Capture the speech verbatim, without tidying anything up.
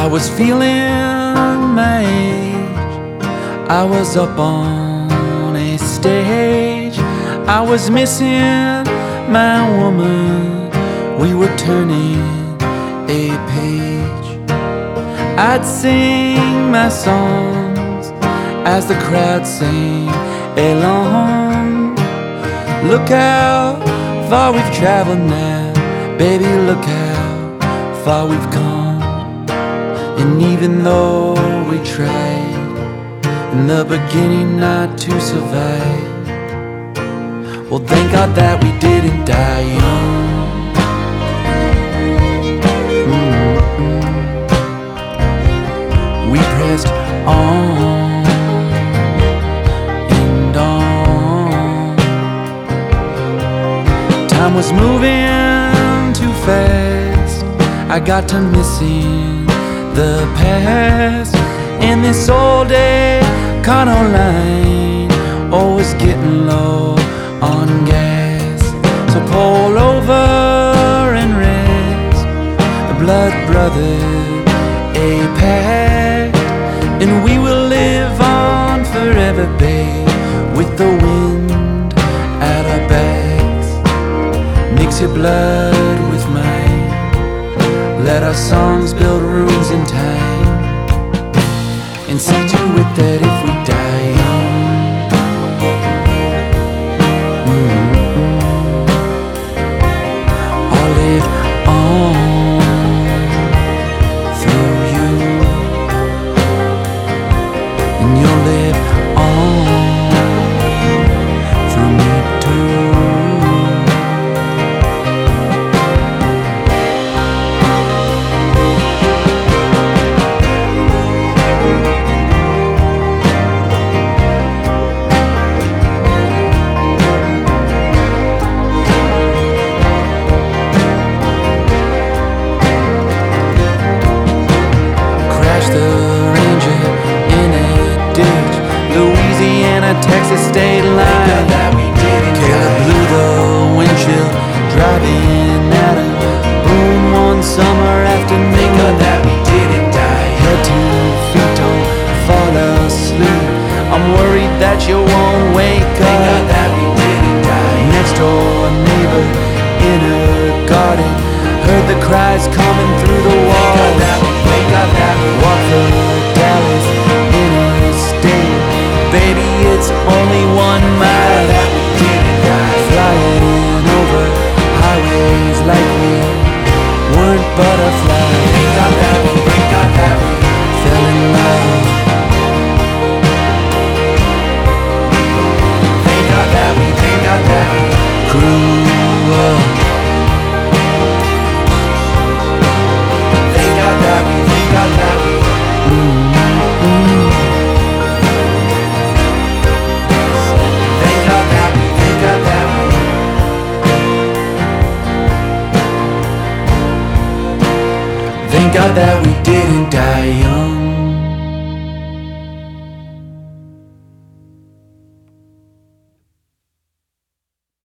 was feeling my age. I was up on a stage. I was missing my woman. We were turning a page. I'd sing my songs as the crowd sang along. Look how far we've traveled now, baby, look how far we've come. And even though we tried in the beginning not to survive, well, thank God that we didn't die young. Mm-hmm. We pressed on and on. Time was moving too fast. I got to missing the past, and this old Econo line always getting low on gas. So pull over and rest, the blood brother, a pact, and we will live on forever, babe, with the wind at our backs. Mix your blood with mine, let our songs build runes in time, and see to it that if we die young, mm-hmm, I'll live on through you, and you'll live on through me too. Texas state line, that we didn't Killer blew the windshield, driving at a boom one summer afternoon. That we didn't die. Head to feet, don't fall asleep. I'm worried that you won't wake up. That we didn't die. Next door neighbor in her garden heard the cries coming through the wall. That we wake up, that we walk the Dallas interstate. Baby, it's only one mile that we didn't die. Flying over highways like we weren't butterflies. Thank God that we, thank God that we fell in love. Thank God that we, thank God that we grew up. Thank God that we, thank God that we mm-hmm. Thank God that we didn't die young.